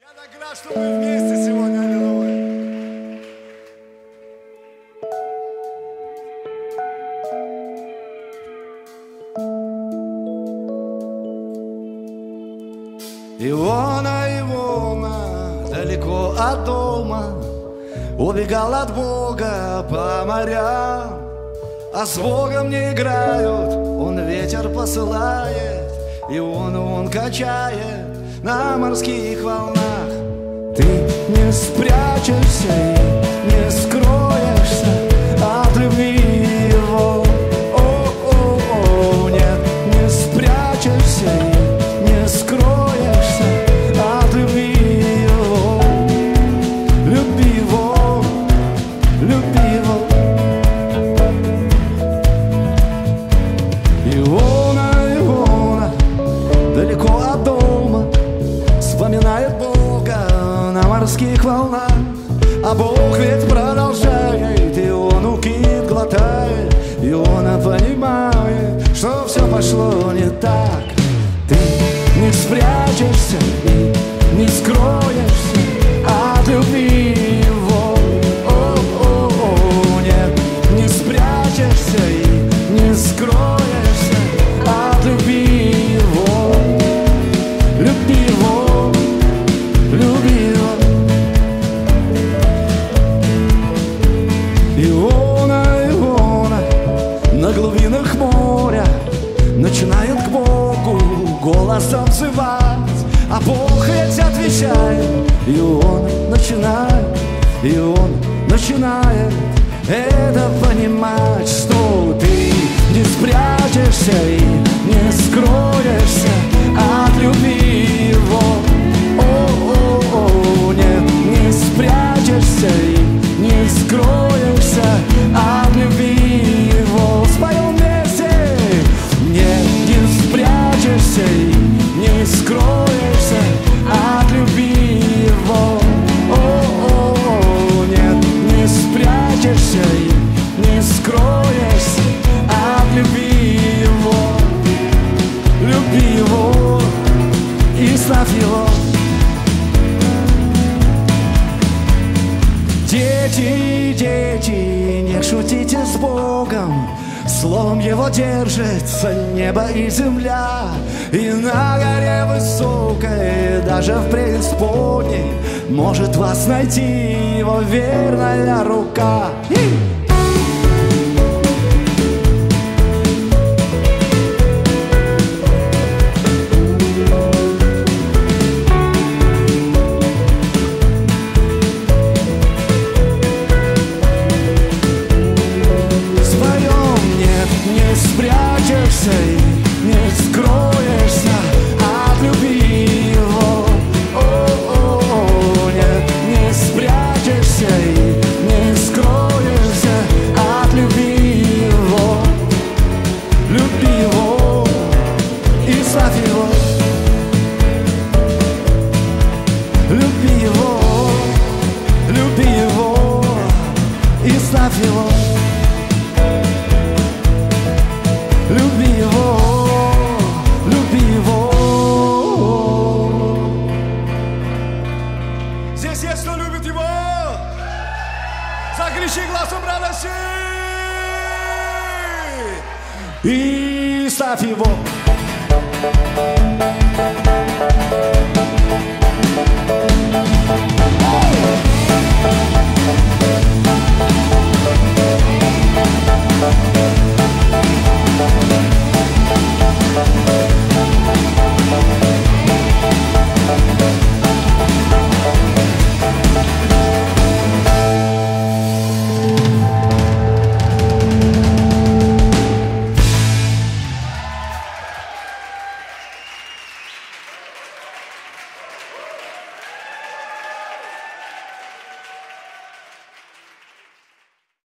Так рад, что мы вместе сегодня, аллилуйя. Иона, далеко от дома, убегал от Бога по морям. А с Богом не играют, он ветер посылает, и он качает на морских волнах. Ты не спрячешься и не скроешься от любви его. О-о-о, нет, не спрячешься и не скроешься от любви его. Люби его, люби его. Иона, далеко от дома, вспоминает Бога на морских волнах. А Бог ведь продолжает, и он укид глотает, и он понимает, что все пошло не так. Ты не спрячешься и не скроешься от любви его. О-о-о, нет, не спрячешься и не скроешься от любви его. Люби его, люби его. Иона, на глубинах моря начинает к Богу голосом взывать. А Бог ведь отвечает, и он начинает это понимать, что ты не спрячешься и не скроешься от любви его. О-о-о, нет, не спрячешься и не скроешься от любви его. Споем вместе. Нет, не спрячешься и не скроешься от любви его. О-о-о, нет, не спрячешься и не скроешься от любви его. Люби его и славь его. Дети, дети, не шутите с Богом, словом его держится небо и земля. И на горе высокой, даже в преисподней, может вас найти его верная рука. Спрячешься и не скроешься от любви его. О-о-о, нет, не спрячешься и не скроешься от любви его. Люби его и славь его. Люби его и славь его. Люби его, люби его. Здесь есть, кто любит его. Закричи глазом радости и ставь его.